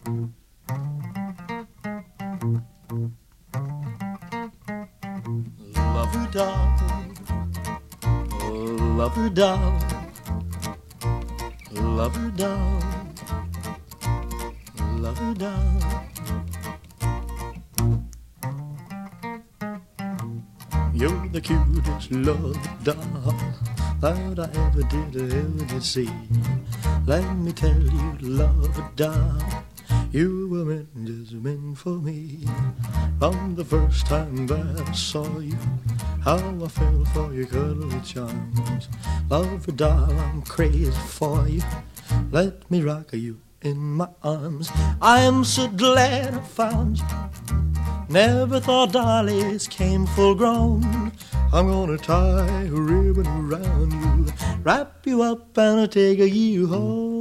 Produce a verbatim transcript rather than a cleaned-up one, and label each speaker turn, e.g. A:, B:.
A: Lover doll, lover doll, lover doll, lover doll. You're the cutest love doll that I ever did, ever did see. Let me tell you, love doll, you were meant, just meant for me. From the first time that I saw you, how I fell for your cuddly charms. Love doll, I'm crazy for you. Let me rock you in my arms. I am so glad I found you. Never thought dollies came full grown. I'm gonna tie a ribbon around you, wrap you up and take you home.